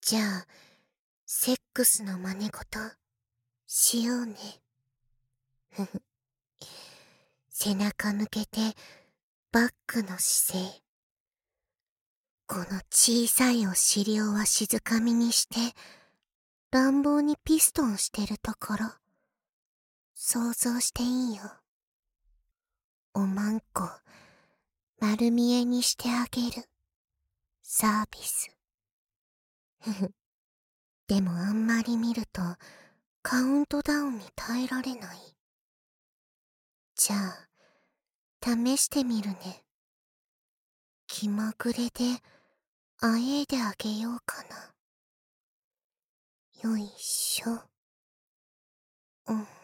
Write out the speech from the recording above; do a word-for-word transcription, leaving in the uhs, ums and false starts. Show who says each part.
Speaker 1: じゃあ、セックスの真似事、しようね。ふふ。背中向けて、バックの姿勢。この小さいお尻をわしづかみにして、乱暴にピストンしてるところ、想像していいよ。おまんこ、丸見えにしてあげる。サービス。ふふ。でもあんまり見ると、カウントダウンに耐えられない。じゃあ、試してみるね。気まぐれで、あえいであげようかな。よいしょ。うん。